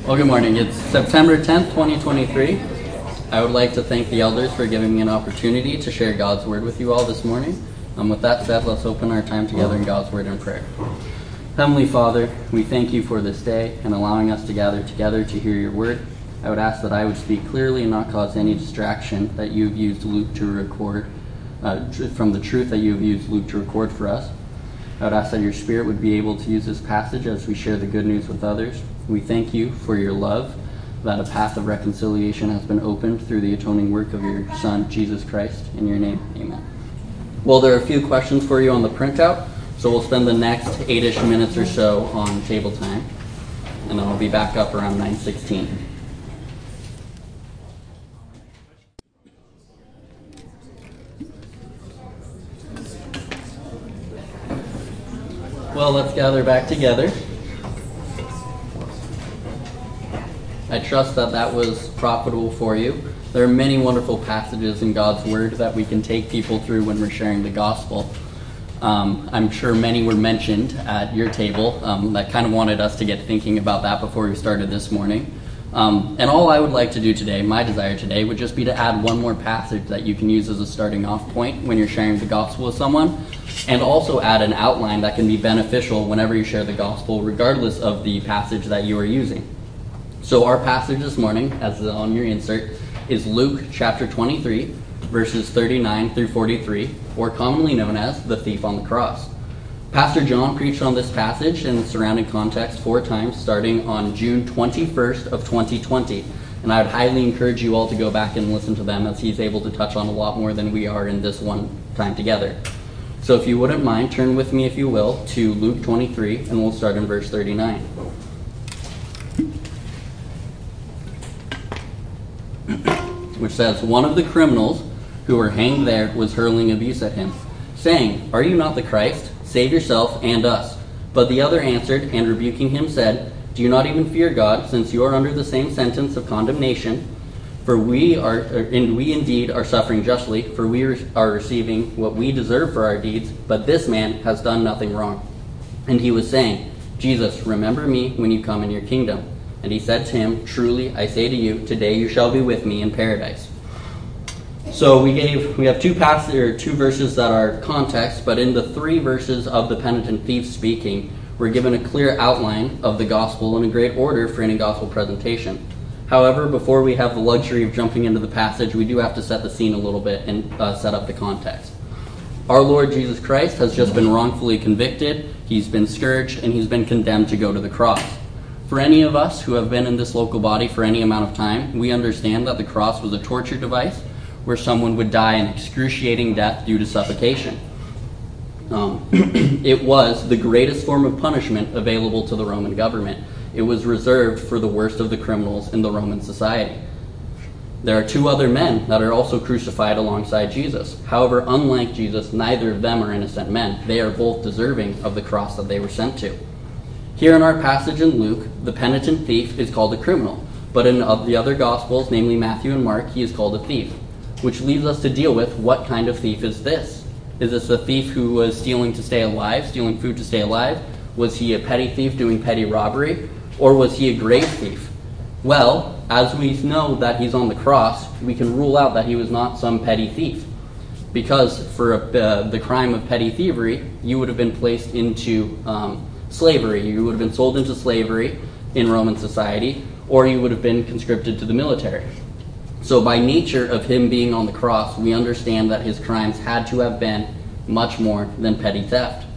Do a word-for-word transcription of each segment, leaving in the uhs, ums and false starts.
Well, good morning. It's September tenth, twenty twenty-three. I would like to thank the elders for giving me an opportunity to share God's word with you all this morning. Um, with that said, let's open our time together in God's word and prayer. Heavenly Father, we thank you for this day and allowing us to gather together to hear your word. I would ask that I would speak clearly and not cause any distraction that you've used Luke to record, uh, from the truth that you've used Luke to record for us. I would ask that your Spirit would be able to use this passage as we share the good news with others. We thank you for your love, that a path of reconciliation has been opened through the atoning work of your Son, Jesus Christ. In your name, amen. Well, there are a few questions for you on the printout, so we'll spend the next eight-ish minutes or so on table time, and then I'll be back up around nine sixteen. Well, let's gather back together. I trust that that was profitable for you. There are many wonderful passages in God's Word that we can take people through when we're sharing the gospel. Um, I'm sure many were mentioned at your table um, that kind of wanted us to get thinking about that before we started this morning. Um, and all I would like to do today, my desire today, would just be to add one more passage that you can use as a starting off point when you're sharing the gospel with someone, and also add an outline that can be beneficial whenever you share the gospel, regardless of the passage that you are using. So our passage this morning, as on your insert, is Luke chapter twenty-three, verses thirty-nine through forty-three, or commonly known as the thief on the cross. Pastor John preached on this passage in the surrounding context four times, starting on June twenty-first of twenty twenty. And I would highly encourage you all to go back and listen to them, as he's able to touch on a lot more than we are in this one time together. So if you wouldn't mind, turn with me, if you will, to Luke twenty-three, and we'll start in verse thirty-nine. Which says, "One of the criminals who were hanged there was hurling abuse at him, saying, 'Are you not the Christ? Save yourself and us.' But the other answered, and rebuking him said, 'Do you not even fear God, since you are under the same sentence of condemnation? For we are, and we indeed are suffering justly, for we are receiving what we deserve for our deeds, but this man has done nothing wrong.' And he was saying, 'Jesus, remember me when you come in your kingdom.' And he said to him, 'Truly I say to you, today you shall be with me in paradise.'" So we gave we have two passages or two verses that are context, but in the three verses of the penitent thief speaking, we're given a clear outline of the gospel in a great order for any gospel presentation. However, before we have the luxury of jumping into the passage, we do have to set the scene a little bit and uh, set up the context. Our Lord Jesus Christ has just been wrongfully convicted, he's been scourged, and he's been condemned to go to the cross. For any of us who have been in this local body for any amount of time, we understand that the cross was a torture device where someone would die an excruciating death due to suffocation. Um, it was the greatest form of punishment available to the Roman government. It was reserved for the worst of the criminals in the Roman society. There are two other men that are also crucified alongside Jesus. However, unlike Jesus, neither of them are innocent men. They are both deserving of the cross that they were sent to. Here in our passage in Luke, the penitent thief is called a criminal, but in the other Gospels, namely Matthew and Mark, he is called a thief, which leaves us to deal with what kind of thief is this? Is this a thief who was stealing to stay alive, stealing food to stay alive? Was he a petty thief doing petty robbery? Or was he a grave thief? Well, as we know that he's on the cross, we can rule out that he was not some petty thief. Because for a, uh, the crime of petty thievery, you would have been placed into um, slavery. You would have been sold into slavery in Roman society, or you would have been conscripted to the military. So by nature of him being on the cross, we understand that his crimes had to have been much more than petty theft.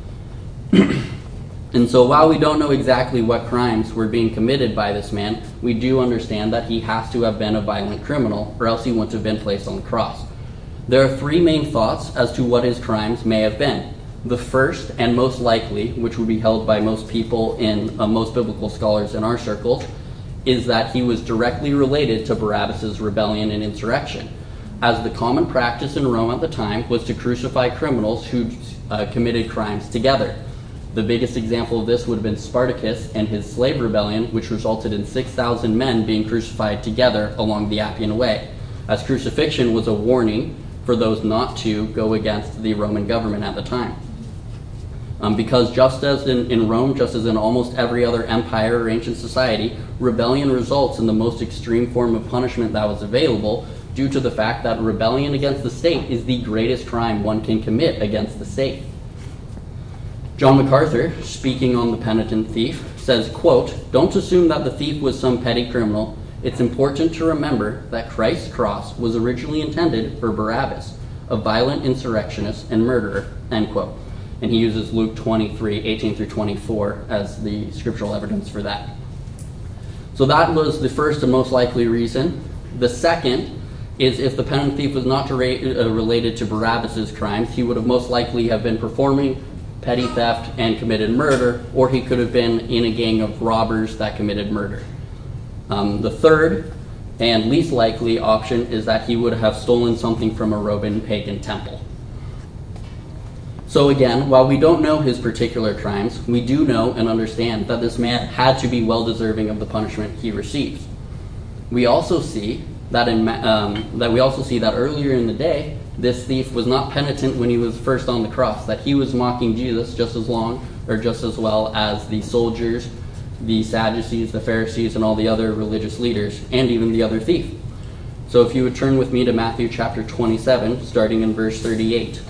And so while we don't know exactly what crimes were being committed by this man, we do understand that he has to have been a violent criminal, or else he wouldn't have been placed on the cross. There are three main thoughts as to what his crimes may have been. The first, and most likely, which would be held by most people in uh, most biblical scholars in our circles, is that he was directly related to Barabbas' rebellion and insurrection, as the common practice in Rome at the time was to crucify criminals who uh, committed crimes together. The biggest example of this would have been Spartacus and his slave rebellion, which resulted in six thousand men being crucified together along the Appian Way, as crucifixion was a warning for those not to go against the Roman government at the time. Um, because just as in, in Rome, just as in almost every other empire or ancient society, rebellion results in the most extreme form of punishment that was available, due to the fact that rebellion against the state is the greatest crime one can commit against the state. John MacArthur, speaking on the penitent thief, says, quote, "Don't assume that the thief was some petty criminal. It's important to remember that Christ's cross was originally intended for Barabbas, a violent insurrectionist and murderer," end quote. And he uses Luke twenty-three, eighteen through twenty-four as the scriptural evidence for that. So that was the first and most likely reason. The second is if the penitent thief was not to ra- uh, related to Barabbas's crimes, he would have most likely have been performing petty theft and committed murder, or he could have been in a gang of robbers that committed murder. Um, the third and least likely option is that he would have stolen something from a Roman pagan temple. So again, while we don't know his particular crimes, we do know and understand that this man had to be well deserving of the punishment he receives. We also see that in um, that we also see that earlier in the day, this thief was not penitent when he was first on the cross, that he was mocking Jesus just as long or just as well as the soldiers, the Sadducees, the Pharisees, and all the other religious leaders, and even the other thief. So if you would turn with me to Matthew chapter twenty-seven, starting in verse thirty-eight.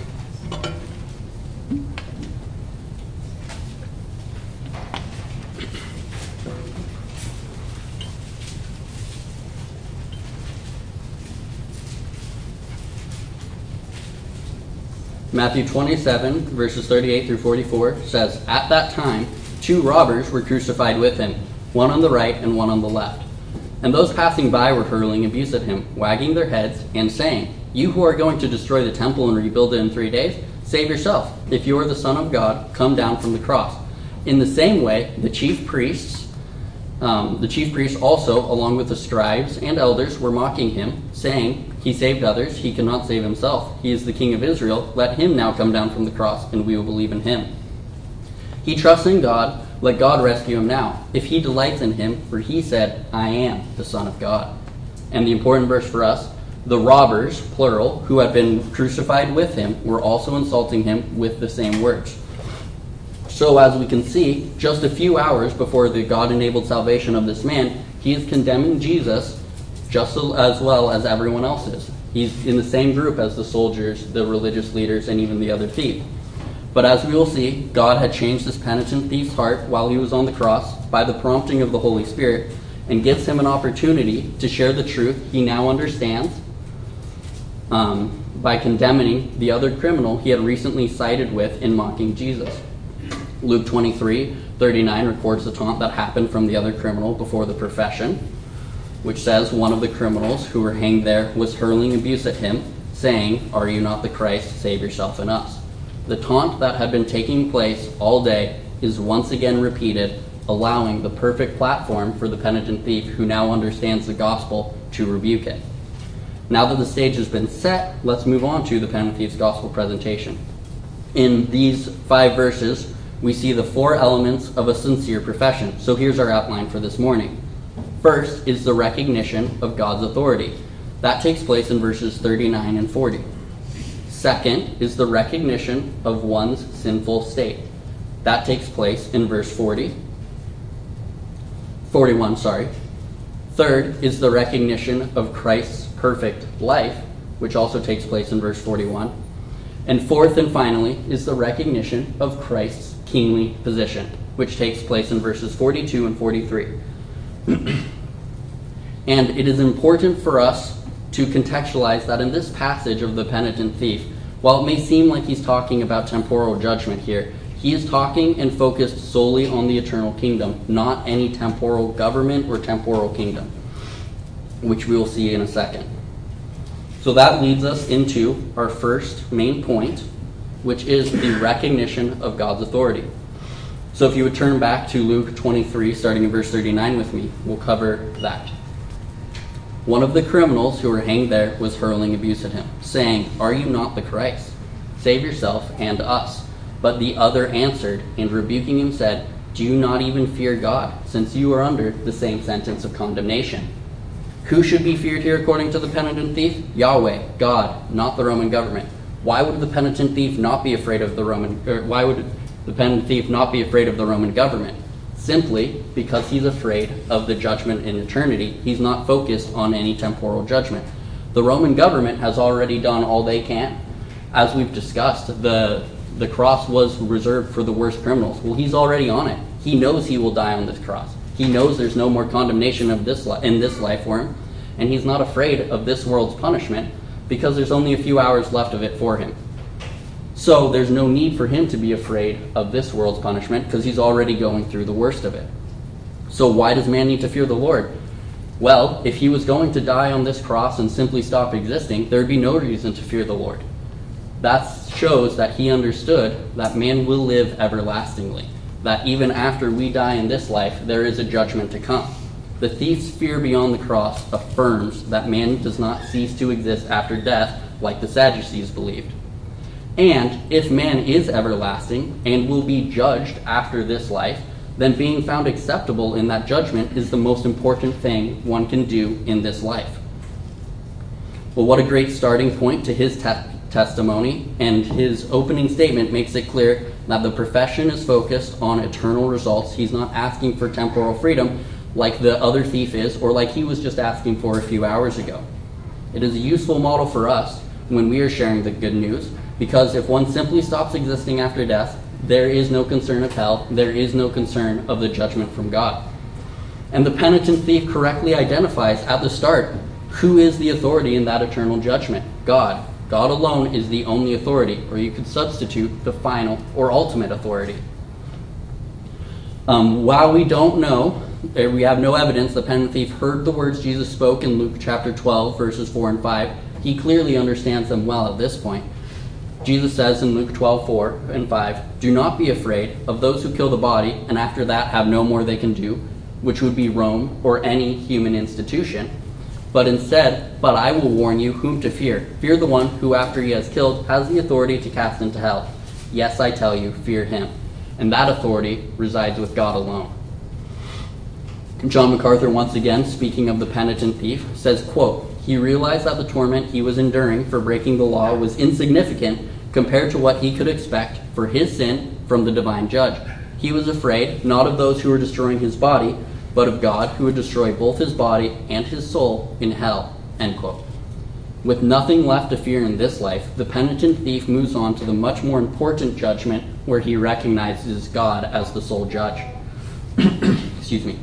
Matthew twenty-seven, verses thirty-eight through forty-four says, "At that time, two robbers were crucified with him, one on the right and one on the left. And those passing by were hurling abuse at him, wagging their heads and saying, 'You who are going to destroy the temple and rebuild it in three days, save yourself. If you are the Son of God, come down from the cross.' In the same way, the chief priests, um, the chief priests also, along with the scribes and elders, were mocking him, saying, 'He saved others, he cannot save himself. He is the King of Israel. Let him now come down from the cross, and we will believe in him. He trusts in God. Let God rescue him now, if he delights in him, for he said, I am the Son of God.'" And the important verse for us, the robbers, plural, who had been crucified with him, were also insulting him with the same words. So as we can see, just a few hours before the God-enabled salvation of this man, he is condemning Jesus just as well as everyone else is. He's in the same group as the soldiers, the religious leaders, and even the other thief. But as we will see, God had changed this penitent thief's heart while he was on the cross by the prompting of the Holy Spirit, and gives him an opportunity to share the truth he now understands um, by condemning the other criminal he had recently sided with in mocking Jesus. Luke twenty-three thirty-nine records the taunt that happened from the other criminal before the profession, which says, "One of the criminals who were hanged there was hurling abuse at him, saying, 'Are you not the Christ? Save yourself and us.'" The taunt that had been taking place all day is once again repeated, allowing the perfect platform for the penitent thief who now understands the gospel to rebuke it. Now that the stage has been set, let's move on to the penitent thief's gospel presentation. In these five verses, we see the four elements of a sincere profession. So here's our outline for this morning. First is the recognition of God's authority. That takes place in verses thirty-nine and forty. Second is the recognition of one's sinful state. That takes place in verse forty. forty-one, sorry. Third is the recognition of Christ's perfect life, which also takes place in verse forty-one. And fourth and finally is the recognition of Christ's kingly position, which takes place in verses forty-two and forty-three. And it is important for us to contextualize that in this passage of the penitent thief, while it may seem like he's talking about temporal judgment here, he is talking and focused solely on the eternal kingdom, not any temporal government or temporal kingdom, which we will see in a second. So that leads us into our first main point, which is the recognition of God's authority. So if you would turn back to Luke twenty-three, starting in verse thirty-nine with me, we'll cover that. "One of the criminals who were hanged there was hurling abuse at him, saying, 'Are you not the Christ? Save yourself and us.' But the other answered, and rebuking him said, 'Do you not even fear God, since you are under the same sentence of condemnation?'" Who should be feared here according to the penitent thief? Yahweh, God, not the Roman government. Why would the penitent thief not be afraid of the Roman, or why would the penitent thief not be afraid of the Roman government? Simply because he's afraid of the judgment in eternity. He's not focused on any temporal judgment. The Roman government has already done all they can. As we've discussed, the, the cross was reserved for the worst criminals. Well, he's already on it. He knows he will die on this cross. He knows there's no more condemnation of this li- in this life for him, and he's not afraid of this world's punishment because there's only a few hours left of it for him. So there's no need for him to be afraid of this world's punishment because he's already going through the worst of it. So why does man need to fear the Lord? Well, if he was going to die on this cross and simply stop existing, there would be no reason to fear the Lord. That shows that he understood that man will live everlastingly, that even after we die in this life, there is a judgment to come. The thief's fear beyond the cross affirms that man does not cease to exist after death like the Sadducees believed. And if man is everlasting and will be judged after this life, then being found acceptable in that judgment is the most important thing one can do in this life. Well, what a great starting point to his te- testimony, and his opening statement makes it clear that the profession is focused on eternal results. He's not asking for temporal freedom like the other thief is, or like he was just asking for a few hours ago. It is a useful model for us when we are sharing the good news, because if one simply stops existing after death, there is no concern of hell, there is no concern of the judgment from God. And the penitent thief correctly identifies at the start who is the authority in that eternal judgment. God. God alone is the only authority, or you could substitute the final or ultimate authority. Um, while we don't know, or we have no evidence the penitent thief heard the words Jesus spoke in Luke chapter twelve, verses four and five, he clearly understands them well at this point. Jesus says in Luke twelve, four and five, "Do not be afraid of those who kill the body, and after that have no more they can do, which would be Rome or any human institution. But instead, but I will warn you whom to fear. Fear the one who, after he has killed, has the authority to cast into hell. Yes, I tell you, fear him." And that authority resides with God alone. John MacArthur, once again, speaking of the penitent thief, says, quote, "He realized that the torment he was enduring for breaking the law was insignificant compared to what he could expect for his sin from the divine judge. He was afraid not of those who were destroying his body, but of God who would destroy both his body and his soul in hell." End quote. With nothing left to fear in this life, the penitent thief moves on to the much more important judgment where he recognizes God as the sole judge. Excuse me.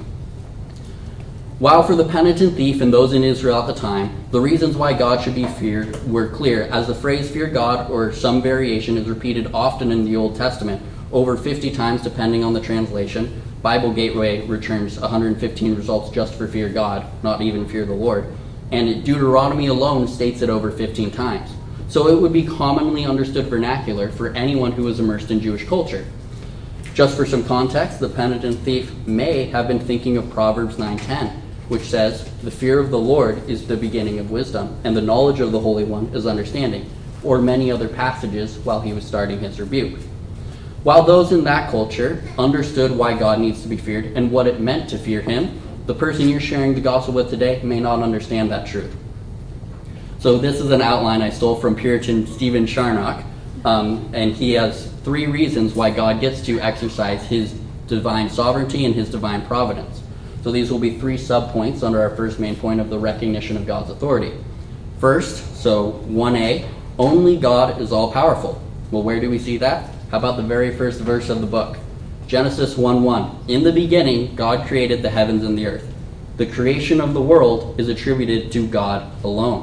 While for the penitent thief and those in Israel at the time, the reasons why God should be feared were clear, as the phrase "fear God" or some variation is repeated often in the Old Testament, over fifty times depending on the translation. Bible Gateway returns one hundred fifteen results just for fear God, not even fear the Lord. And Deuteronomy alone states it over fifteen times. So it would be commonly understood vernacular for anyone who was immersed in Jewish culture. Just for some context, the penitent thief may have been thinking of Proverbs nine ten, which says, "The fear of the Lord is the beginning of wisdom, and the knowledge of the Holy One is understanding," or many other passages while he was starting his rebuke. While those in that culture understood why God needs to be feared and what it meant to fear him, the person you're sharing the gospel with today may not understand that truth. So this is an outline I stole from Puritan Stephen Charnock, um, and he has three reasons why God gets to exercise his divine sovereignty and his divine providence. So these will be three sub-points under our first main point of the recognition of God's authority. First, so one A, only God is all-powerful. Well, where do we see that? How about the very first verse of the book? Genesis one one. "In the beginning, God created the heavens and the earth." The creation of the world is attributed to God alone.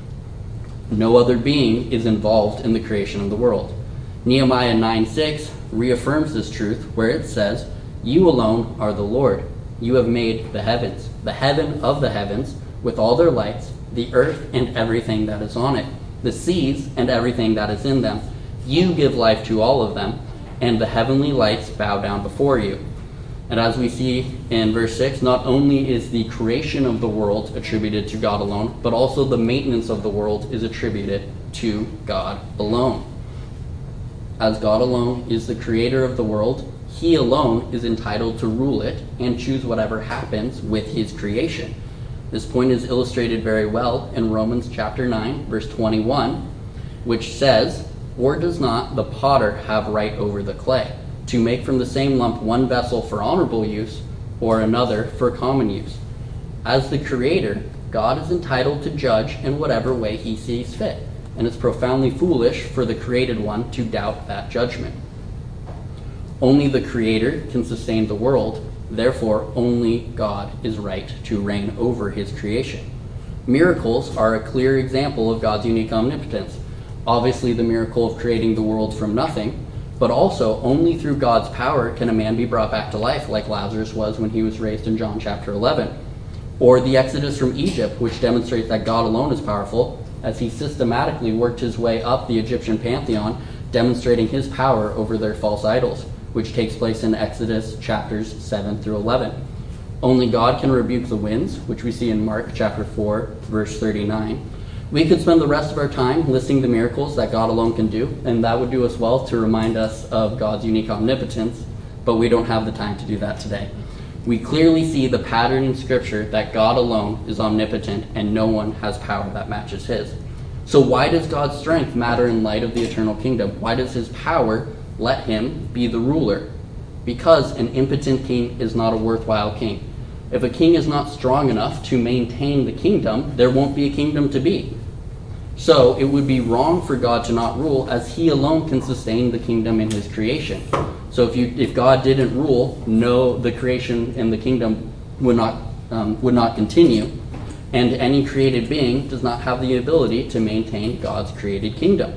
No other being is involved in the creation of the world. Nehemiah nine six reaffirms this truth where it says, "You alone are the Lord. You have made the heavens, the heaven of the heavens, with all their lights, the earth and everything that is on it, the seas and everything that is in them. You give life to all of them, and the heavenly lights bow down before you." And as we see in verse six, not only is the creation of the world attributed to God alone, but also the maintenance of the world is attributed to God alone. As God alone is the creator of the world, he alone is entitled to rule it and choose whatever happens with his creation. This point is illustrated very well in Romans chapter nine, verse twenty-one, which says, "Or does not the potter have right over the clay? to make from the same lump one vessel for honorable use or another for common use. As the Creator, God is entitled to judge in whatever way he sees fit, and it's profoundly foolish for the created one to doubt that judgment. Only the Creator can sustain the world, therefore only God is right to reign over his creation. Miracles are a clear example of God's unique omnipotence. Obviously the miracle of creating the world from nothing, but also only through God's power can a man be brought back to life, like Lazarus was when he was raised in John chapter eleven. Or the Exodus from Egypt, which demonstrates that God alone is powerful, as he systematically worked his way up the Egyptian pantheon, demonstrating his power over their false idols, which takes place in Exodus chapters seven through eleven. Only God can rebuke the winds, which we see in Mark chapter four, verse thirty-nine. We could spend the rest of our time listing the miracles that God alone can do, and that would do us well to remind us of God's unique omnipotence, but we don't have the time to do that today. We clearly see the pattern in Scripture that God alone is omnipotent and no one has power that matches his. So why does God's strength matter in light of the eternal kingdom? Why does his power let him be the ruler? Because an impotent king is not a worthwhile king. If a king is not strong enough to maintain the kingdom, there won't be a kingdom to be. So it would be wrong for God to not rule, as he alone can sustain the kingdom in his creation. So if you if God didn't rule, no, the creation and the kingdom would not um, would not continue, and any created being does not have the ability to maintain God's created kingdom.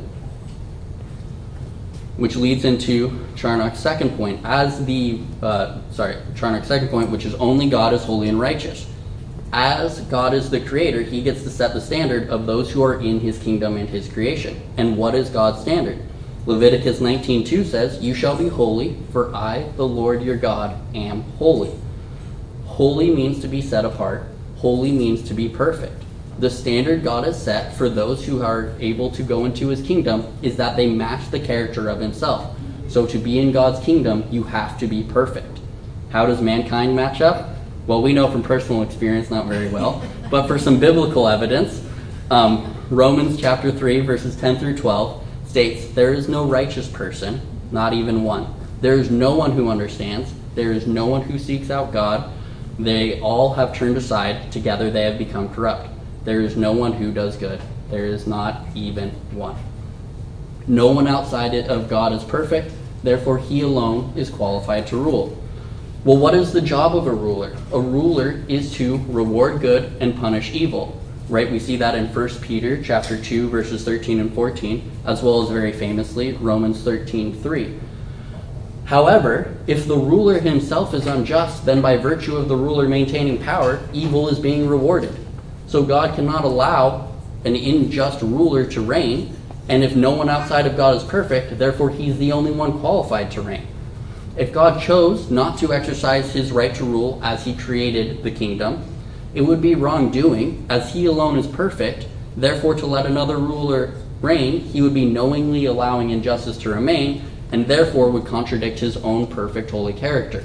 Which leads into Charnock's second point, as the uh, sorry Charnock's second point, which is only God is holy and righteous. As God is the creator, he gets to set the standard of those who are in his kingdom and his creation. And what is God's standard? Leviticus nineteen two says, "You shall be holy, for I, the Lord your God, am holy." Holy means to be set apart. Holy means to be perfect. The standard God has set for those who are able to go into his kingdom is that they match the character of himself. So to be in God's kingdom, you have to be perfect. How does mankind match up? Well, we know from personal experience, not very well. But for some biblical evidence, um, Romans chapter three, verses ten through twelve states, "There is no righteous person, not even one. There is no one who understands. There is no one who seeks out God. They all have turned aside. Together they have become corrupt. There is no one who does good. There is not even one." No one outside it of God is perfect. Therefore, he alone is qualified to rule. Well, what is the job of a ruler? A ruler is to reward good and punish evil. Right? We see that in First Peter chapter two, verses thirteen and fourteen, as well as very famously Romans thirteen three. However, if the ruler himself is unjust, then by virtue of the ruler maintaining power, evil is being rewarded. So God cannot allow an unjust ruler to reign, and if no one outside of God is perfect, therefore he's the only one qualified to reign. If God chose not to exercise his right to rule as he created the kingdom, it would be wrongdoing, as he alone is perfect. Therefore, to let another ruler reign, he would be knowingly allowing injustice to remain, and therefore would contradict his own perfect holy character.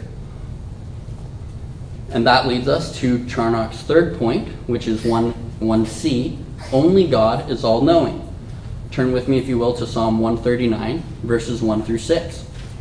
And that leads us to Charnock's third point, which is one C, only God is all-knowing. Turn with me, if you will, to Psalm one thirty-nine, verses one through six.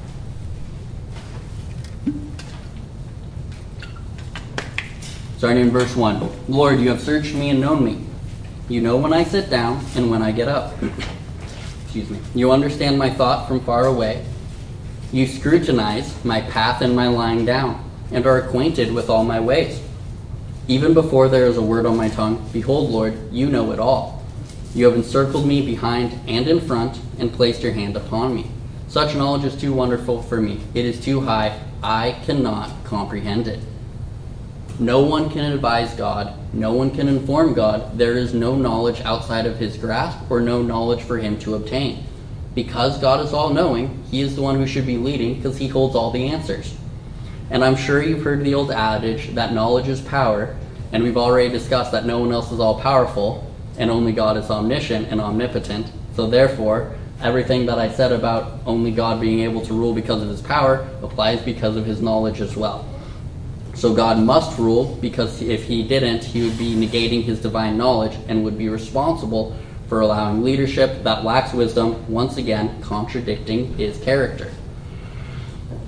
Starting in verse one. "Lord, you have searched me and known me. You know when I sit down and when I get up." Excuse me. "You understand my thought from far away. You scrutinize my path and my lying down, and are acquainted with all my ways. Even before there is a word on my tongue, behold, Lord, you know it all. You have encircled me behind and in front, and placed your hand upon me. Such knowledge is too wonderful for me. It is too high. I cannot comprehend it." No one can advise God. No one can inform God. There is no knowledge outside of his grasp, or no knowledge for him to obtain. Because God is all-knowing, he is the one who should be leading, because he holds all the answers. And I'm sure you've heard the old adage that knowledge is power, and we've already discussed that no one else is all-powerful, and only God is omniscient and omnipotent. So therefore, everything that I said about only God being able to rule because of his power applies because of his knowledge as well. So God must rule, because if he didn't, he would be negating his divine knowledge and would be responsible for allowing leadership that lacks wisdom, once again contradicting his character.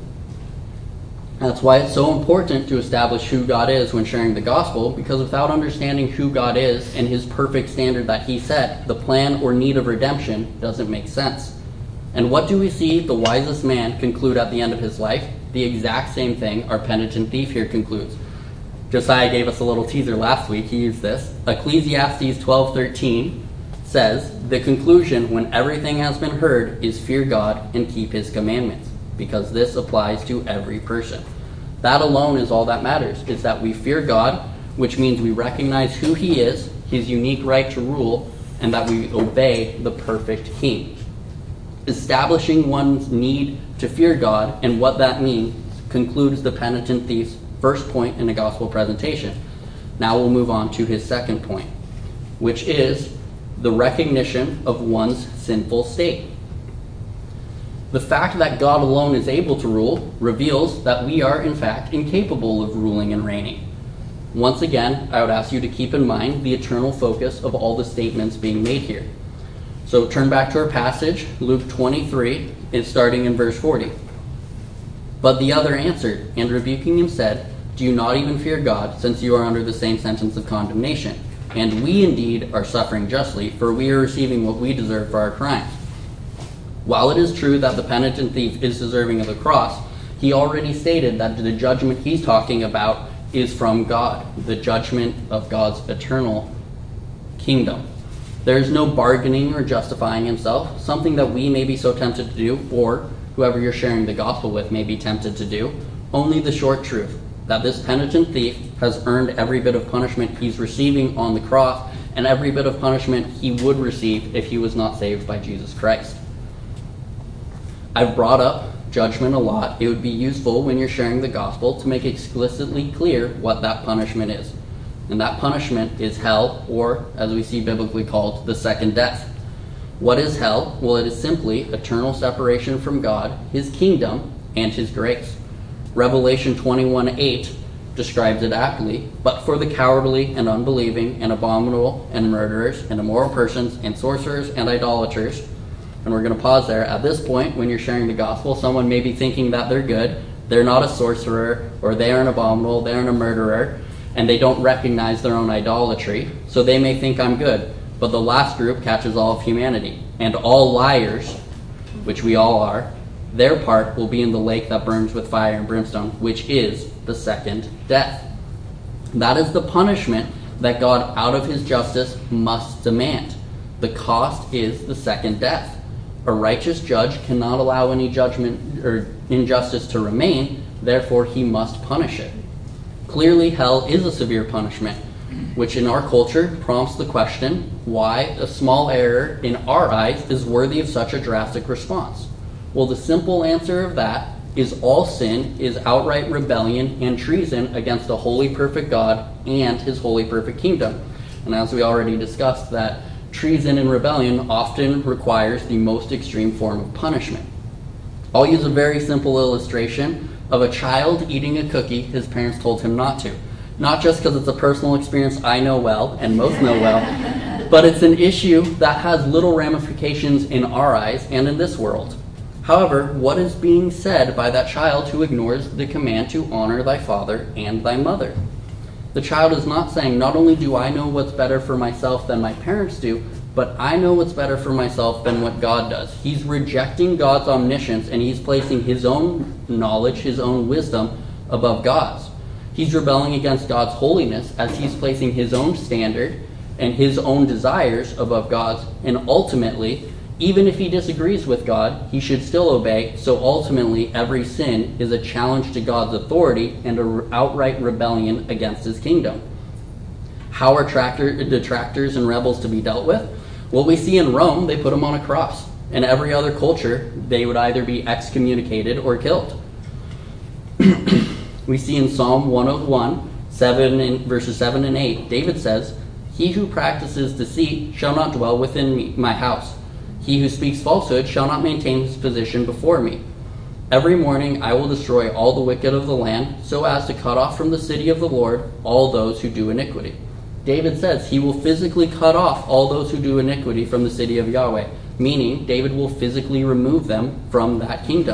That's why it's so important to establish who God is when sharing the gospel, because without understanding who God is and his perfect standard that he set, the plan or need of redemption doesn't make sense. And what do we see the wisest man conclude at the end of his life? The exact same thing our penitent thief here concludes. Josiah gave us a little teaser last week. He used this. Ecclesiastes twelve thirteen says, "The conclusion when everything has been heard is fear God and keep his commandments, because this applies to every person." That alone is all that matters, is that we fear God, which means we recognize who he is, his unique right to rule, and that we obey the perfect king. Establishing one's need to fear God and what that means concludes the penitent thief's first point in the gospel presentation. Now we'll move on to his second point, which is the recognition of one's sinful state. The fact that God alone is able to rule reveals that we are in fact incapable of ruling and reigning. Once again, I would ask you to keep in mind the eternal focus of all the statements being made here. So turn back to our passage, Luke twenty-three, it's starting in verse forty. "But the other answered, and rebuking him said, Do you not even fear God, since you are under the same sentence of condemnation? And we indeed are suffering justly, for we are receiving what we deserve for our crimes." While it is true that the penitent thief is deserving of the cross, he already stated that the judgment he's talking about is from God, the judgment of God's eternal kingdom. There is no bargaining or justifying himself, something that we may be so tempted to do, or whoever you're sharing the gospel with may be tempted to do. Only the short truth, that this penitent thief has earned every bit of punishment he's receiving on the cross, and every bit of punishment he would receive if he was not saved by Jesus Christ. I've brought up judgment a lot. It would be useful when you're sharing the gospel to make explicitly clear what that punishment is. And that punishment is hell, or, as we see biblically called, the second death. What is hell? Well, it is simply eternal separation from God, his kingdom, and his grace. Revelation twenty-one eight describes it aptly, "But for the cowardly and unbelieving and abominable and murderers and immoral persons and sorcerers and idolaters." And we're going to pause there. At this point, when you're sharing the gospel, someone may be thinking that they're good. They're not a sorcerer, or they are an abominable, they aren't a murderer, and they don't recognize their own idolatry. So they may think I'm good. But the last group catches all of humanity. And all liars, which we all are, their part will be in the lake that burns with fire and brimstone, which is the second death. That is the punishment that God, out of his justice, must demand. The cost is the second death. A righteous judge cannot allow any judgment or injustice to remain, therefore he must punish it. Clearly, hell is a severe punishment, which in our culture prompts the question why a small error in our eyes is worthy of such a drastic response. Well, the simple answer of that is all sin is outright rebellion and treason against a holy, perfect God and his holy, perfect kingdom. And as we already discussed, that treason and rebellion often requires the most extreme form of punishment. I'll use a very simple illustration of a child eating a cookie his parents told him not to. Not just because it's a personal experience I know well, and most know well, but it's an issue that has little ramifications in our eyes and in this world. However, what is being said by that child who ignores the command to honor thy father and thy mother? The child is not saying, not only do I know what's better for myself than my parents do, but I know what's better for myself than what God does. He's rejecting God's omniscience, and he's placing his own knowledge, his own wisdom above God's. He's rebelling against God's holiness as he's placing his own standard and his own desires above God's. And ultimately, even if he disagrees with God, he should still obey. So ultimately, every sin is a challenge to God's authority and an outright rebellion against his kingdom. How are tractor, detractors and rebels to be dealt with? Well, we see in Rome, they put them on a cross. In every other culture, they would either be excommunicated or killed. We see in Psalm one oh one, seven and, verses seven and eight, David says, "He who practices deceit shall not dwell within me, my house. He who speaks falsehood shall not maintain his position before me. Every morning I will destroy all the wicked of the land, so as to cut off from the city of the Lord all those who do iniquity." David says he will physically cut off all those who do iniquity from the city of Yahweh, meaning David will physically remove them from that kingdom.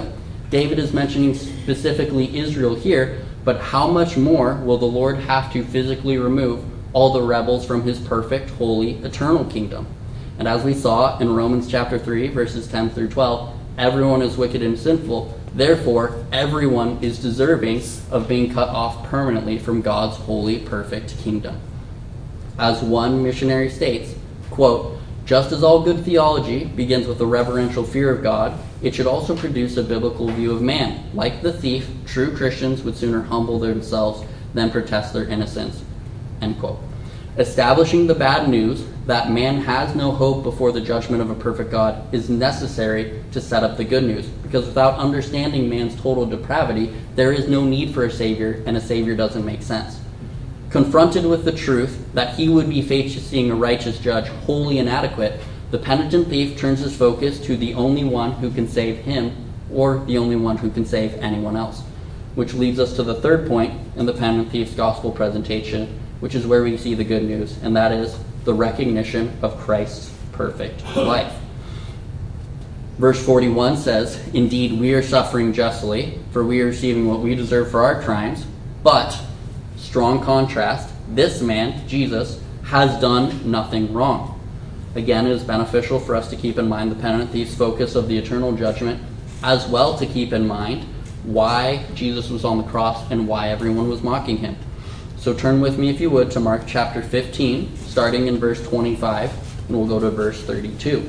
David is mentioning specifically Israel here, but how much more will the Lord have to physically remove all the rebels from his perfect, holy, eternal kingdom? And as we saw in Romans chapter three, verses ten through twelve, everyone is wicked and sinful. Therefore, everyone is deserving of being cut off permanently from God's holy, perfect kingdom. As one missionary states, quote, "Just as all good theology begins with a reverential fear of God, it should also produce a biblical view of man. Like the thief, true Christians would sooner humble themselves than protest their innocence." End quote. Establishing the bad news that man has no hope before the judgment of a perfect God is necessary to set up the good news, because without understanding man's total depravity, there is no need for a Savior, and a Savior doesn't make sense. Confronted with the truth that he would be facing a righteous judge, wholly inadequate, the penitent thief turns his focus to the only one who can save him, or the only one who can save anyone else. Which leads us to the third point in the penitent thief's gospel presentation, which is where we see the good news, and that is the recognition of Christ's perfect life. Verse forty-one says, "Indeed, we are suffering justly, for we are receiving what we deserve for our crimes, but," strong contrast, "this man, Jesus, has done nothing wrong." Again, it is beneficial for us to keep in mind the penitent thief's focus of the eternal judgment, as well to keep in mind why Jesus was on the cross and why everyone was mocking him. So turn with me, if you would, to Mark chapter fifteen, starting in verse twenty-five, and we'll go to verse thirty-two.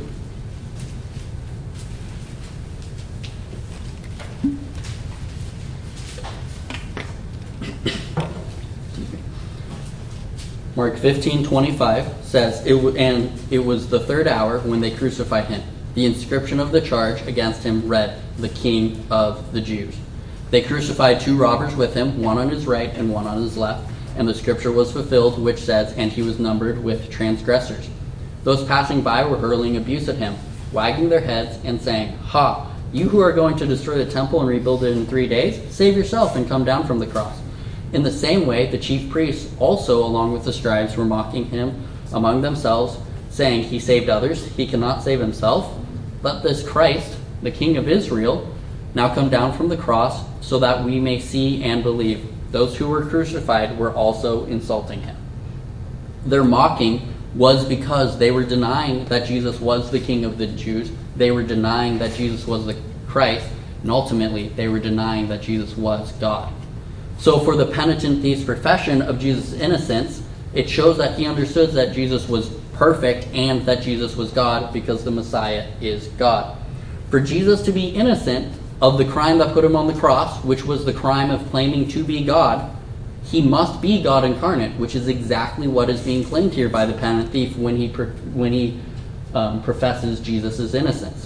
Mark fifteen twenty-five says, it w- and it was the third hour when they crucified him. The inscription of the charge against him read, "The King of the Jews." They crucified two robbers with him, one on his right and one on his left. And the scripture was fulfilled, which says, "And he was numbered with transgressors." Those passing by were hurling abuse at him, wagging their heads and saying, "Ha, you who are going to destroy the temple and rebuild it in three days, save yourself and come down from the cross." In the same way, the chief priests also, along with the scribes, were mocking him among themselves, saying, "He saved others, he cannot save himself. Let this Christ, the King of Israel, now come down from the cross, so that we may see and believe." Those who were crucified were also insulting him. Their mocking was because they were denying that Jesus was the King of the Jews. They were denying that Jesus was the Christ. And ultimately, they were denying that Jesus was God. So for the penitent thief's profession of Jesus' innocence, it shows that he understood that Jesus was perfect and that Jesus was God, because the Messiah is God. For Jesus to be innocent of the crime that put him on the cross, which was the crime of claiming to be God, he must be God incarnate, which is exactly what is being claimed here by the penitent thief when he when he um, professes Jesus' innocence.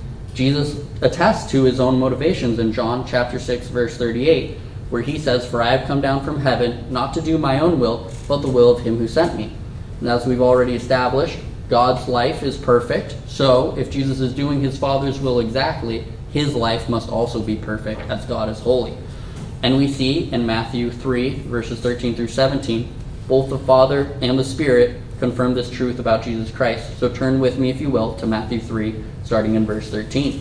Jesus attests to his own motivations in John chapter six, verse thirty-eight, where he says, "For I have come down from heaven, not to do my own will, but the will of him who sent me." And as we've already established, God's life is perfect, so if Jesus is doing his Father's will exactly, his life must also be perfect, as God is holy. And we see in Matthew three, verses thirteen through seventeen, both the Father and the Spirit confirm this truth about Jesus Christ. So turn with me, if you will, to Matthew three, starting in verse thirteen.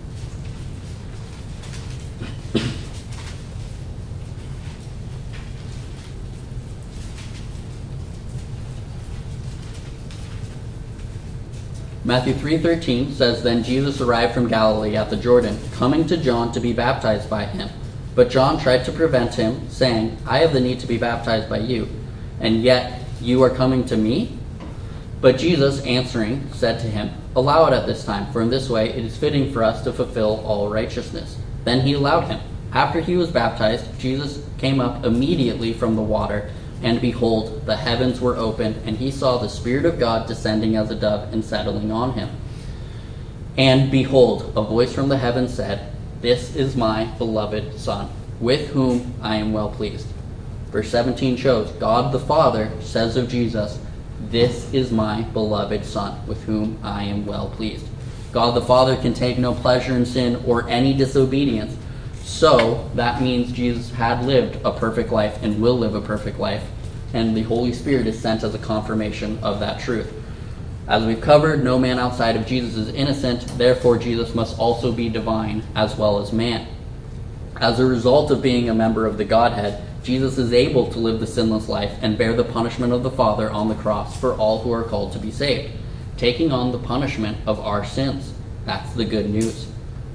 Matthew three thirteen says, "Then Jesus arrived from Galilee at the Jordan, coming to John to be baptized by him. But John tried to prevent him, saying, 'I have the need to be baptized by you, and yet you are coming to me?' But Jesus, answering, said to him, 'Allow it at this time, for in this way it is fitting for us to fulfill all righteousness.' Then he allowed him. After he was baptized, Jesus came up immediately from the water, and behold, the heavens were opened, and he saw the Spirit of God descending as a dove and settling on him. And behold, a voice from the heavens said, 'This is my beloved Son, with whom I am well pleased.'" Verse seventeen shows God the Father says of Jesus, "This is my beloved Son, with whom I am well pleased." God the Father can take no pleasure in sin or any disobedience. So that means Jesus had lived a perfect life and will live a perfect life, and the Holy Spirit is sent as a confirmation of that truth. As we've covered, no man outside of Jesus is innocent, therefore Jesus must also be divine as well as man. As a result of being a member of the Godhead, Jesus is able to live the sinless life and bear the punishment of the Father on the cross for all who are called to be saved, taking on the punishment of our sins. That's the good news.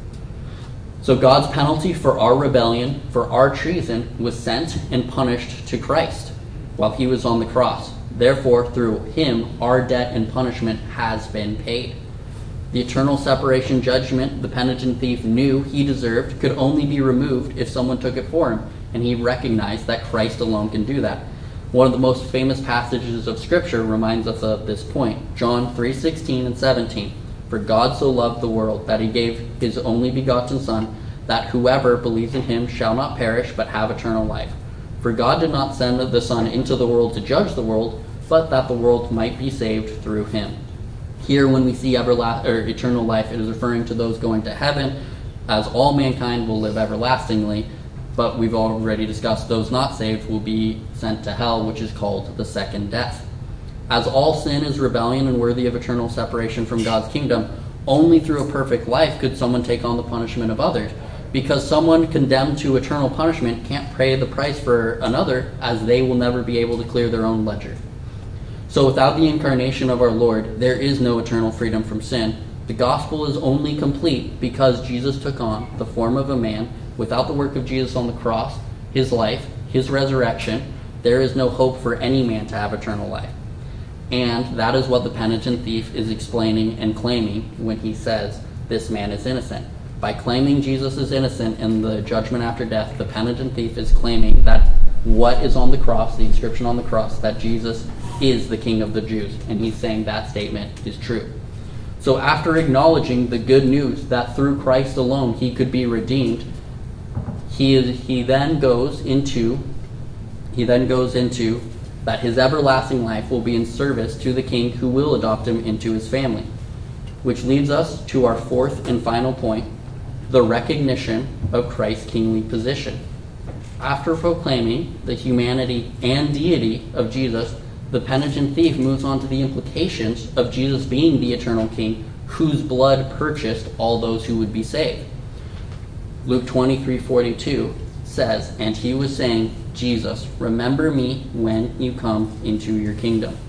So God's penalty for our rebellion, for our treason, was sent and punished to Christ while he was on the cross. Therefore, through him, our debt and punishment has been paid. The eternal separation judgment the penitent thief knew he deserved could only be removed if someone took it for him, and he recognized that Christ alone can do that. One of the most famous passages of Scripture reminds us of this point. John three sixteen and seventeen. For God so loved the world that he gave his only begotten Son, that whoever believes in him shall not perish but have eternal life. For God did not send the Son into the world to judge the world, but that the world might be saved through him. Here, when we see everla- or eternal life, it is referring to those going to heaven, as all mankind will live everlastingly. But we've already discussed those not saved will be sent to hell, which is called the second death. As all sin is rebellion and worthy of eternal separation from God's kingdom, only through a perfect life could someone take on the punishment of others. Because someone condemned to eternal punishment can't pay the price for another, as they will never be able to clear their own ledger. So without the incarnation of our Lord, there is no eternal freedom from sin. The gospel is only complete because Jesus took on the form of a man. Without the work of Jesus on the cross, his life, his resurrection, there is no hope for any man to have eternal life. And that is what the penitent thief is explaining and claiming when he says, this man is innocent. By claiming Jesus is innocent in the judgment after death, the penitent thief is claiming that what is on the cross, the inscription on the cross, that Jesus is the King of the Jews. And he's saying that statement is true. So after acknowledging the good news that through Christ alone he could be redeemed, he is, he then goes into he then goes into that his everlasting life will be in service to the King who will adopt him into his family. Which leads us to our fourth and final point, the recognition of Christ's kingly position. After proclaiming the humanity and deity of Jesus, the penitent thief moves on to the implications of Jesus being the eternal King whose blood purchased all those who would be saved. Luke twenty-three forty-two says, and he was saying, Jesus, remember me when you come into your kingdom.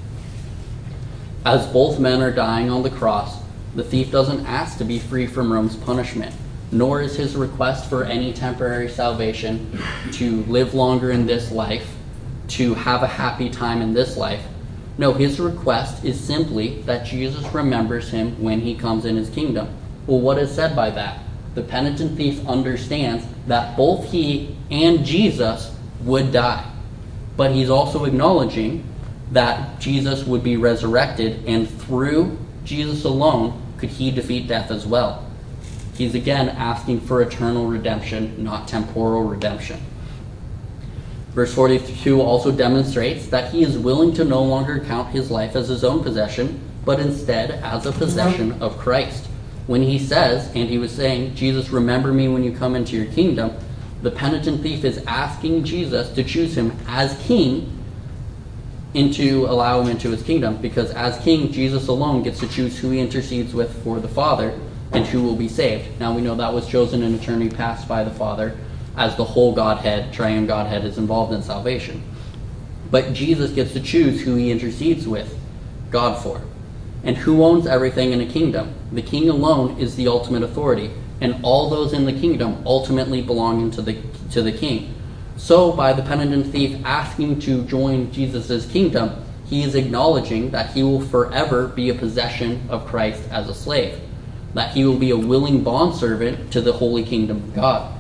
As both men are dying on the cross, the thief doesn't ask to be free from Rome's punishment, nor is his request for any temporary salvation, to live longer in this life, to have a happy time in this life. No, his request is simply that Jesus remembers him when he comes in his kingdom. Well, what is said by that? The penitent thief understands that both he and Jesus would die. But he's also acknowledging that Jesus would be resurrected, and through Jesus alone could he defeat death as well. He's again asking for eternal redemption, not temporal redemption. Verse forty-two also demonstrates that he is willing to no longer count his life as his own possession, but instead as a possession of Christ. When he says, and he was saying, Jesus, remember me when you come into your kingdom, the penitent thief is asking Jesus to choose him as king and to allow him into his kingdom, because as king, Jesus alone gets to choose who he intercedes with for the Father and who will be saved. Now we know that was chosen in eternity past by the Father, as the whole Godhead, triune Godhead, is involved in salvation. But Jesus gets to choose who he intercedes with God for. And who owns everything in a kingdom? The king alone is the ultimate authority, and all those in the kingdom ultimately belong to the, to the king. So by the penitent thief asking to join Jesus' kingdom, he is acknowledging that he will forever be a possession of Christ as a slave, that he will be a willing bondservant to the holy kingdom of God.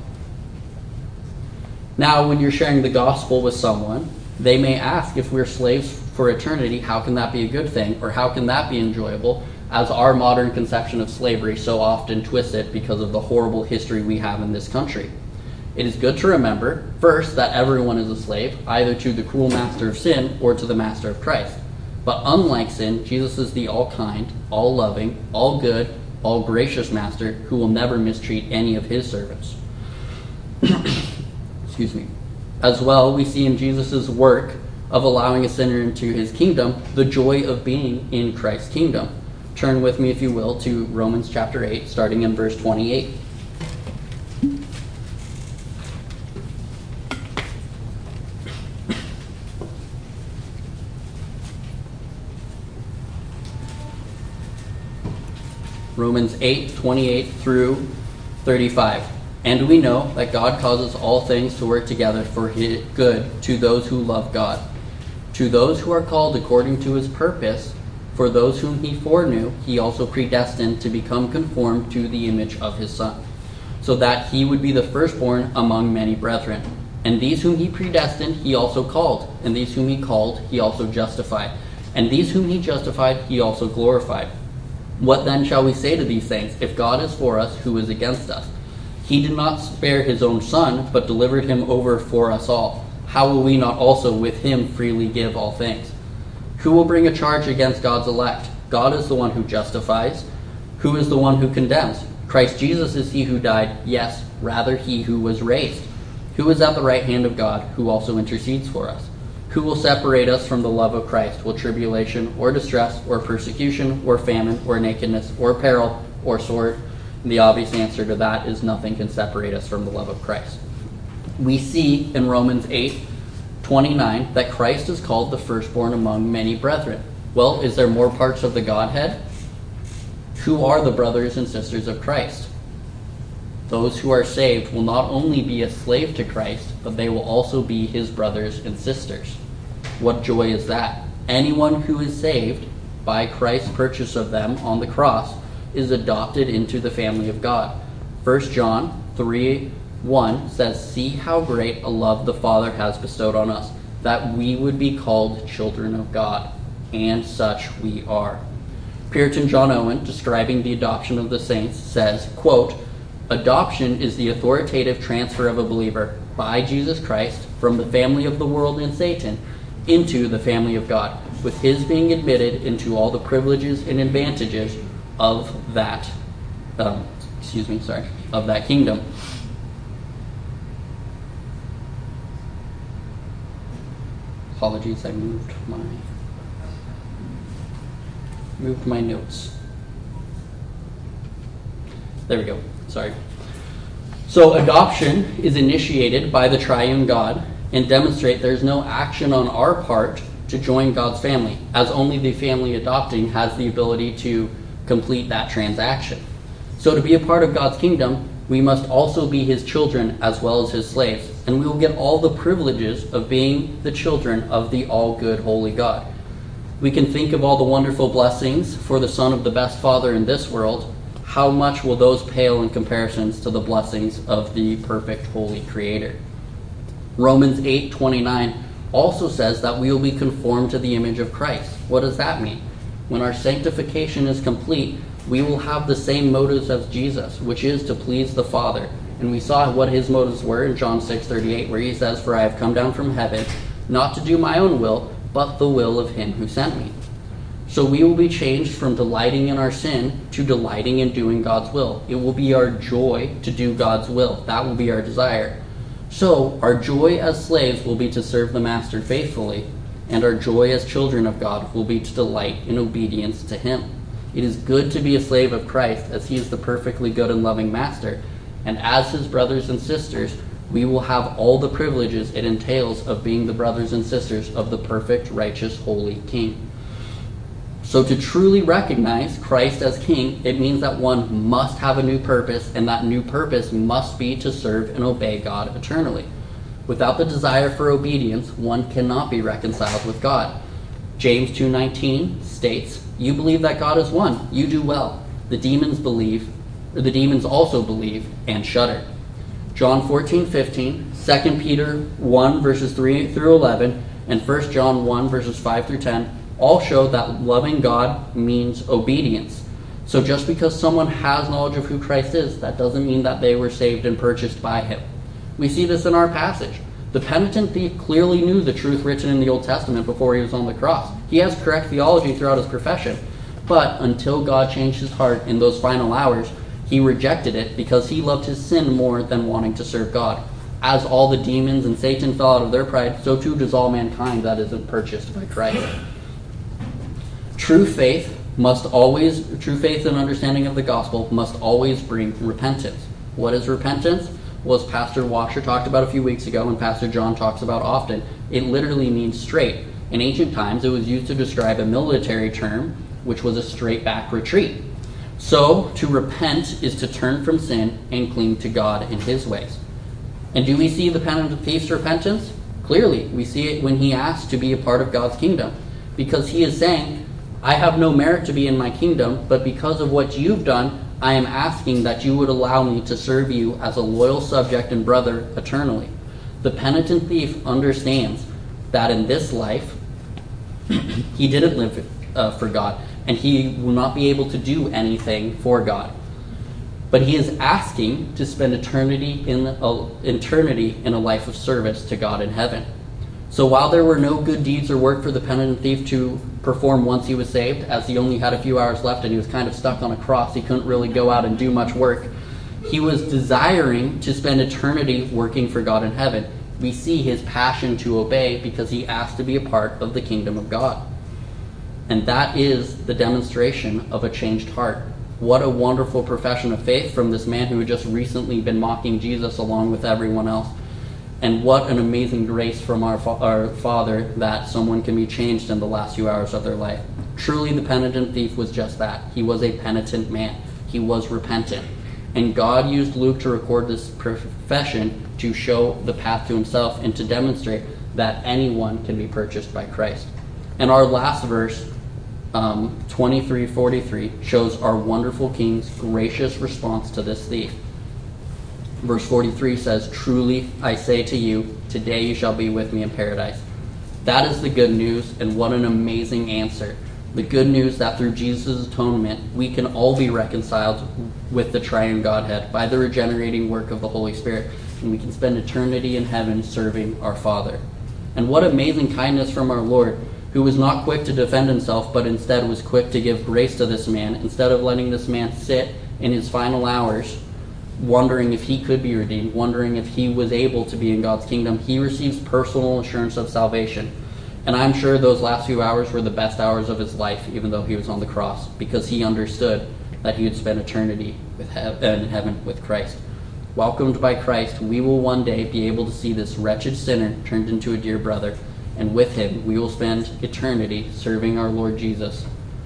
Now, when you're sharing the gospel with someone, they may ask, if we're slaves for eternity, how can that be a good thing? Or how can that be enjoyable? As our modern conception of slavery so often twists it because of the horrible history we have in this country. It is good to remember, first, that everyone is a slave, either to the cruel master of sin or to the master of Christ. But unlike sin, Jesus is the all-kind, all-loving, all-good, all-gracious master who will never mistreat any of his servants. Excuse me. As well, we see in Jesus' work of allowing a sinner into his kingdom the joy of being in Christ's kingdom. Turn with me, if you will, to Romans chapter eight, starting in verse twenty-eight. Romans eight, twenty-eight through thirty-five. And we know that God causes all things to work together for his good to those who love God, to those who are called according to his purpose. For those whom he foreknew, he also predestined to become conformed to the image of his Son, so that he would be the firstborn among many brethren. And these whom he predestined, he also called. And these whom he called, he also justified. And these whom he justified, he also glorified. What then shall we say to these things? If God is for us, who is against us? He did not spare his own Son, but delivered him over for us all. How will we not also with him freely give all things? Who will bring a charge against God's elect? God is the one who justifies. Who is the one who condemns? Christ Jesus is he who died, yes, rather he who was raised, who is at the right hand of God, who also intercedes for us. Who will separate us from the love of Christ? Will tribulation, or distress, or persecution, or famine, or nakedness, or peril, or sword? And the obvious answer to that is nothing can separate us from the love of Christ. We see in Romans eight, twenty-nine that Christ is called the firstborn among many brethren. Well, is there more parts of the Godhead? Who are the brothers and sisters of Christ? Those who are saved will not only be a slave to Christ, but they will also be his brothers and sisters. What joy is that? Anyone who is saved by Christ's purchase of them on the cross is adopted into the family of God. First John three, one says, "See how great a love the Father has bestowed on us, that we would be called children of God, and such we are." Puritan John Owen, describing the adoption of the saints, says, quote, "Adoption is the authoritative transfer of a believer by Jesus Christ from the family of the world and Satan into the family of God, with his being admitted into all the privileges and advantages of that, um, excuse me, sorry, of that kingdom." Apologies, I moved my moved my notes. There we go. Sorry. So adoption is initiated by the triune God and demonstrate there's no action on our part to join God's family, as only the family adopting has the ability to complete that transaction. So to be a part of God's kingdom, we must also be his children as well as his slaves, and we will get all the privileges of being the children of the all-good, holy God. We can think of all the wonderful blessings for the son of the best father in this world. How much will those pale in comparisons to the blessings of the perfect, holy Creator? Romans eight twenty-nine also says that we will be conformed to the image of Christ. What does that mean? When our sanctification is complete, we will have the same motives as Jesus, which is to please the Father. And we saw what his motives were in John six thirty-eight, where he says, "For I have come down from heaven, not to do my own will, but the will of him who sent me." So we will be changed from delighting in our sin to delighting in doing God's will. It will be our joy to do God's will. That will be our desire. So our joy as slaves will be to serve the master faithfully, and our joy as children of God will be to delight in obedience to him. It is good to be a slave of Christ, as he is the perfectly good and loving master, and as his brothers and sisters, we will have all the privileges it entails of being the brothers and sisters of the perfect, righteous, holy King. So to truly recognize Christ as King, it means that one must have a new purpose, and that new purpose must be to serve and obey God eternally. Without the desire for obedience, one cannot be reconciled with God. James two nineteen states, "You believe that God is one. You do well. The demons believe, or the demons also believe and shudder." John fourteen fifteen, Second Peter one verses three through eleven, and First John one verses five through ten all show that loving God means obedience. So just because someone has knowledge of who Christ is, that doesn't mean that they were saved and purchased by him. We see this in our passage. The penitent thief clearly knew the truth written in the Old Testament before he was on the cross. He has correct theology throughout his profession. But until God changed his heart in those final hours, he rejected it because he loved his sin more than wanting to serve God. As all the demons and Satan fell out of their pride, so too does all mankind that isn't purchased by Christ. True faith must always, true faith and understanding of the gospel must always bring repentance. What is repentance? Well, as Pastor Washer talked about a few weeks ago, and Pastor John talks about often, it literally means straight. In ancient times, it was used to describe a military term, which was a straight back retreat. So, to repent is to turn from sin and cling to God in his ways. And do we see the penitent thief's repentance? Clearly, we see it when he asks to be a part of God's kingdom. Because he is saying, I have no merit to be in my kingdom, but because of what you've done, I am asking that you would allow me to serve you as a loyal subject and brother eternally. The penitent thief understands that in this life, he didn't live uh, for God, and he will not be able to do anything for God. But he is asking to spend eternity in a, eternity in a life of service to God in heaven. So while there were no good deeds or work for the penitent thief to perform once he was saved, as he only had a few hours left and he was kind of stuck on a cross, he couldn't really go out and do much work, he was desiring to spend eternity working for God in heaven. We see his passion to obey because he asked to be a part of the kingdom of God. And that is the demonstration of a changed heart. What a wonderful profession of faith from this man who had just recently been mocking Jesus along with everyone else. And what an amazing grace from our, fa- our Father that someone can be changed in the last few hours of their life. Truly, the penitent thief was just that. He was a penitent man. He was repentant. And God used Luke to record this profession to show the path to himself and to demonstrate that anyone can be purchased by Christ. And our last verse, um, twenty-three forty-three, shows our wonderful King's gracious response to this thief. Verse forty-three says, "Truly I say to you, today you shall be with me in paradise." That is the good news, and what an amazing answer. The good news that through Jesus' atonement, we can all be reconciled with the triune Godhead by the regenerating work of the Holy Spirit, and we can spend eternity in heaven serving our Father. And what amazing kindness from our Lord, who was not quick to defend himself, but instead was quick to give grace to this man, instead of letting this man sit in his final hours, wondering if he could be redeemed, wondering if he was able to be in God's kingdom. He receives personal assurance of salvation. And I'm sure those last few hours were the best hours of his life, even though he was on the cross, because he understood that he would spend eternity with he- in heaven with Christ. Welcomed by Christ, we will one day be able to see this wretched sinner turned into a dear brother, and with him we will spend eternity serving our Lord Jesus.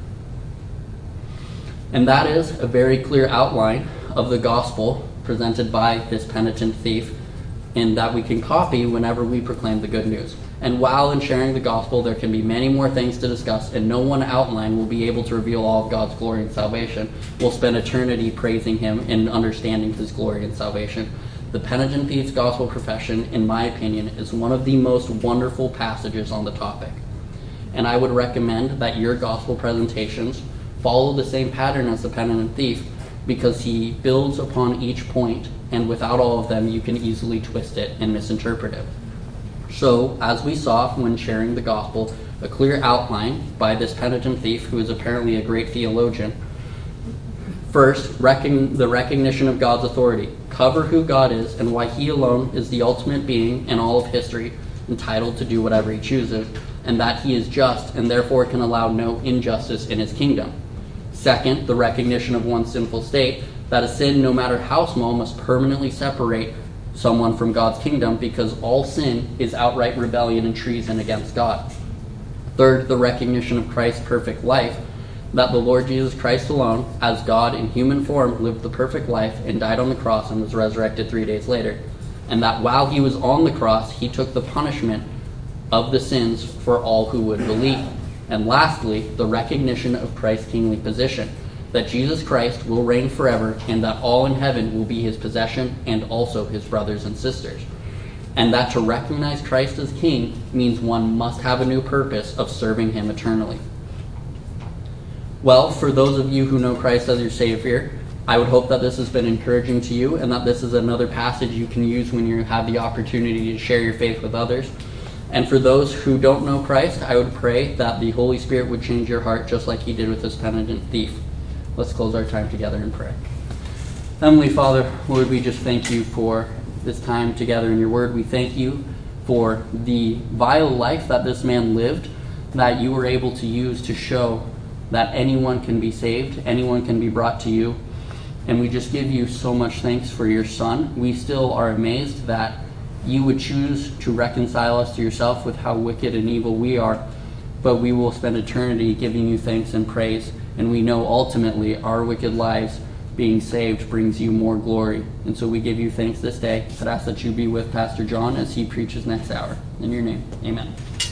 And that is a very clear outline of the gospel presented by this penitent thief, and that we can copy whenever we proclaim the good news. And while in sharing the gospel, there can be many more things to discuss, and no one outline will be able to reveal all of God's glory and salvation. We'll spend eternity praising him and understanding his glory and salvation. The penitent thief's gospel profession, in my opinion, is one of the most wonderful passages on the topic. And I would recommend that your gospel presentations follow the same pattern as the penitent thief, because he builds upon each point, and without all of them, you can easily twist it and misinterpret it. So, as we saw when sharing the gospel, a clear outline by this penitent thief, who is apparently a great theologian. First, recon- the recognition of God's authority. Cover who God is and why he alone is the ultimate being in all of history, entitled to do whatever he chooses, and that he is just and therefore can allow no injustice in his kingdom. Second, the recognition of one's sinful state, that a sin, no matter how small, must permanently separate someone from God's kingdom, because all sin is outright rebellion and treason against God. Third, the recognition of Christ's perfect life, that the Lord Jesus Christ alone, as God in human form, lived the perfect life and died on the cross and was resurrected three days later. And that while he was on the cross, he took the punishment of the sins for all who would believe. And lastly, the recognition of Christ's kingly position, that Jesus Christ will reign forever and that all in heaven will be his possession and also his brothers and sisters. And that to recognize Christ as king means one must have a new purpose of serving him eternally. Well, for those of you who know Christ as your Savior, I would hope that this has been encouraging to you, and that this is another passage you can use when you have the opportunity to share your faith with others. And for those who don't know Christ, I would pray that the Holy Spirit would change your heart just like he did with this penitent thief. Let's close our time together in prayer. Heavenly Father, Lord, we just thank you for this time together in your word. We thank you for the vile life that this man lived, that you were able to use to show that anyone can be saved, anyone can be brought to you. And we just give you so much thanks for your Son. We still are amazed that you would choose to reconcile us to yourself with how wicked and evil we are. but we will spend eternity giving you thanks and praise. And we know ultimately our wicked lives being saved brings you more glory. And so we give you thanks this day. I'd ask that you be with Pastor John as he preaches next hour. In your name, amen.